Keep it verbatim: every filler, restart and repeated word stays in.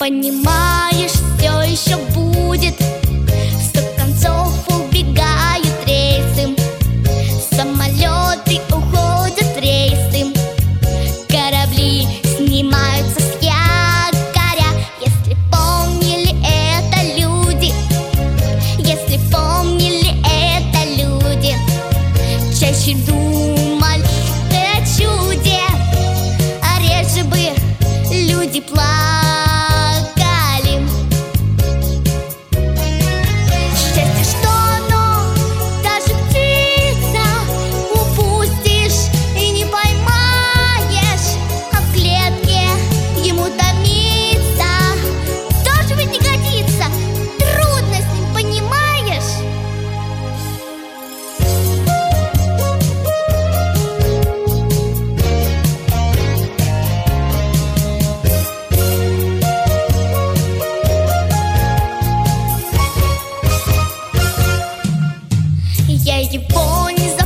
Понимаешь, все еще будет. В сто концов убегают рейсы, самолеты уходят рейсы, корабли снимаются с якоря. Если помнили это люди, если помнили это люди, чаще думали о чуде, а реже бы люди плакали. Я его не знаю.